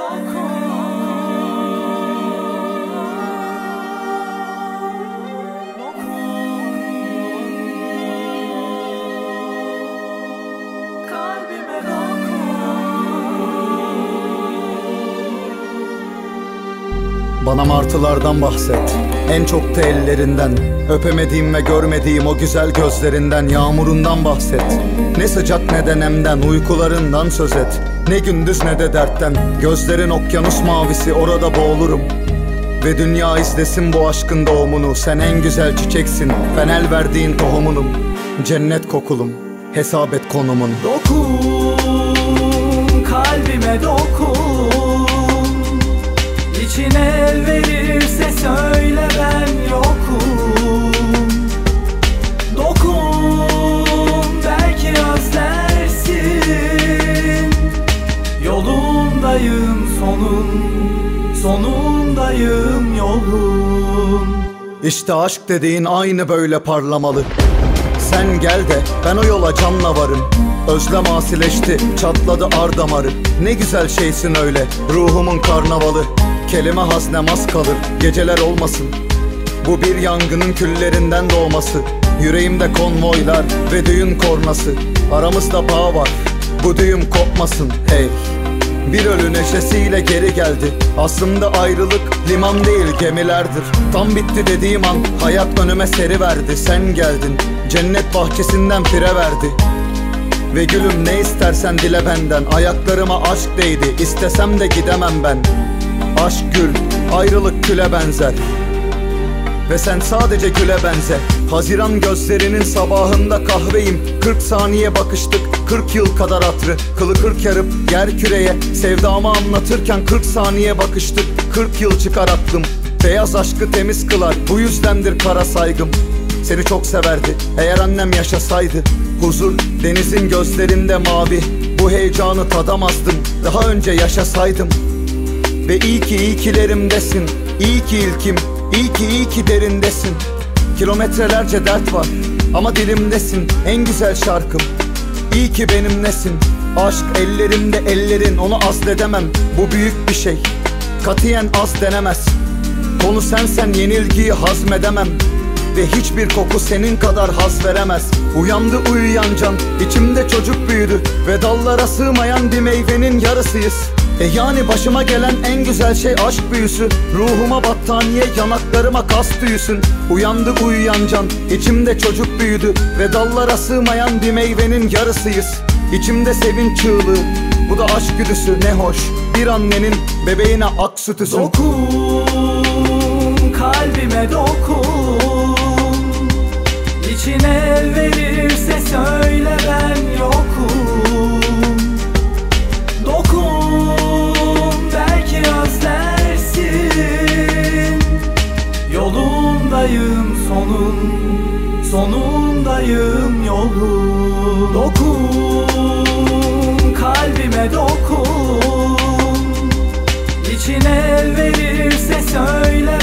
Bana martılardan bahset, en çok da ellerinden. Öpemediğim ve görmediğim o güzel gözlerinden. Yağmurundan bahset, ne sıcak ne de nemden. Uykularından söz et, ne gündüz ne de dertten. Gözlerin okyanus mavisi, orada boğulurum. Ve dünya izlesin bu aşkın doğumunu. Sen en güzel çiçeksin, ben el verdiğin tohumunum. Cennet kokulum, hesap et konumun. Dokun, kalbime dokun. İçine el verirse söyle ben yokum. Dokun, belki özlersin. Yolundayım sonundayım yolun. İşte aşk dediğin aynı böyle parlamalı. Sen gel de ben o yola canla varım. Özlem asileşti, çatladı ar damarı. Ne güzel şeysin öyle, ruhumun karnavalı. Kelime haznem az kalır, geceler olmasın. Bu bir yangının küllerinden doğması. Yüreğimde konvoylar ve düğün kornası. Aramızda bağ var, bu düğüm kopmasın hey. Bir ölü neşesiyle geri geldi. Aslında ayrılık liman değil gemilerdir. Tam bitti dediğim an hayat önüme seriverdi. Sen geldin, cennet bahçesinden pire verdi. Ve gülüm ne istersen dile benden. Ayaklarıma aşk değdi, istesem de gidemem ben. Aşk gül, ayrılık küle benzer. Ve sen sadece güle benze. Haziran gözlerinin sabahında kahveyim. 40 saniye bakıştık, 40 yıl kadar hatırı. Kılı 40 yarıp yer küreye sevdamı anlatırken 40 saniye bakıştık, 40 yıl çıkar aklım. Beyaz aşkı temiz kılar, bu yüzdendir kara saygım. Seni çok severdi, eğer annem yaşasaydı. Huzur denizin gözlerinde mavi. Bu heyecanı tadamazdım, daha önce yaşasaydım. Ve iyi ki iyi kilerimdesin. İyi ki ilkim, iyi ki derindesin. Kilometrelerce dert var ama dilimdesin, en güzel şarkım. İyi ki benimlesin. Aşk ellerimde ellerin, onu azledemem. Bu büyük bir şey, katiyen az denemez. Konu sensen yenilgiyi hazmedemem. Ve hiçbir koku senin kadar haz veremez. Uyandı uyuyan can, içimde çocuk büyüdü. Ve dallara sığmayan bir meyvenin yarısıyız. Yani başıma gelen en güzel şey aşk büyüsü. Ruhuma battaniye, yanaklarıma kas tüyüsün. Uyandı uyuyan can, içimde çocuk büyüdü. Ve dallara sığmayan bir meyvenin yarısıyız. İçimde sevinç çığlığı, bu da aşk güdüsü. Ne hoş bir annenin bebeğine ak sütüsün. Dokun, kalbime dokun. İçine el verirse söyle ben yokum. Dokun, belki özlersin. Yolundayım sonundayım yolun. Dokun, kalbime dokun. İçine el verirse söyle